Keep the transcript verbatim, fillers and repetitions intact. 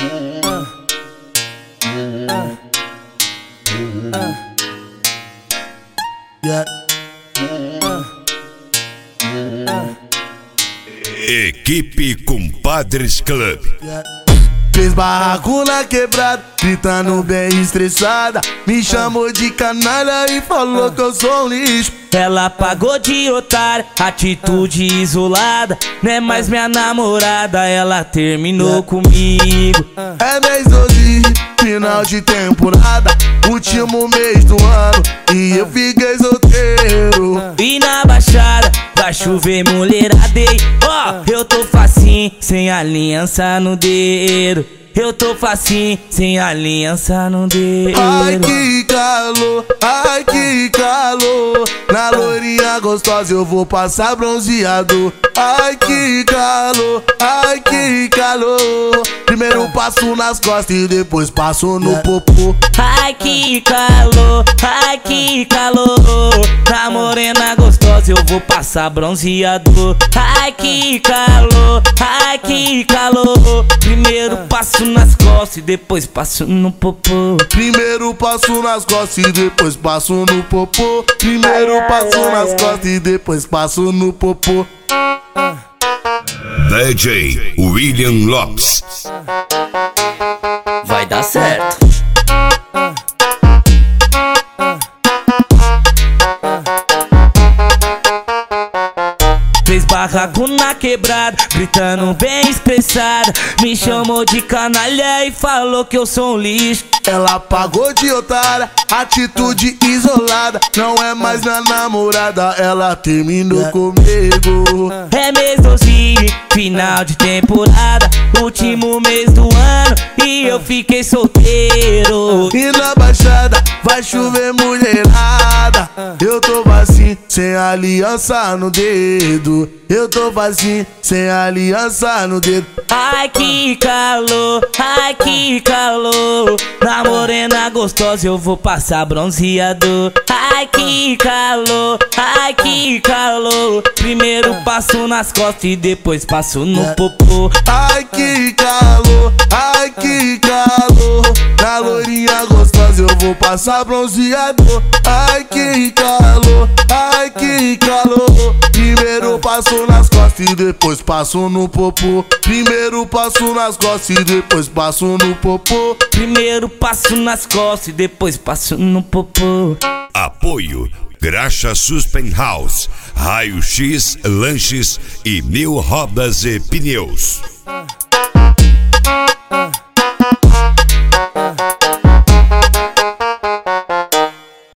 Yeah. Equipe Compadres Club. Yeah. Fez barraco na quebrada, gritando bem estressada. Me chamou de canalha e falou que eu sou um lixo. Ela pagou de otária, atitude isolada. Não é mais minha namorada, ela terminou comigo. É mês doze, final de temporada, último mês do ano, e eu fiquei solteiro. E na baixada vai chover mulheradei. Ó, oh, eu tô facinho, sem aliança no dedo. Eu tô facinho, sem aliança no dedo. Ai que calor, ai que calor. Na loirinha gostosa eu vou passar bronzeado. Ai que calor, ai que calor. Primeiro passo nas costas e depois passo no popô. Ai que calor, ai que calor. Na morena gostosa eu vou passar bronzeado. Ai que calor, ai que calor. Primeiro passo nas costas e depois passo no popô. Primeiro passo nas costas e depois passo no popô. Primeiro passo nas costas e depois passo no popô. D J William Lopes. Vai dar certo. Fez barraco na quebrada, gritando bem estressada. Me chamou de canalha e falou que eu sou um lixo. Ela pagou de otária, atitude isolada. Não é mais minha namorada, ela terminou comigo. É mês doze, final de temporada, último mês do ano, e eu fiquei solteiro. E na baixada vai chover mulherada. Eu tô vazio, sem aliança no dedo. Eu tô vazio, sem aliança no dedo. Ai que calor, ai que calor. Na morena gostosa eu vou passar bronzeado. Ai que calor, ai que calor. Primeiro passo nas costas e depois passo no popô. Ai que calor, ai que calor. Na loirinha gostosa eu vou passar bronzeado. Ai que calor, ai que calor. Primeiro passo nas costas e depois passo no popô. Primeiro passo nas costas e depois passo no popô. Primeiro passo nas costas e depois passo no popô. Apoio Graxa Suspen House, Raio X, Lanches e Mil Rodas e Pneus.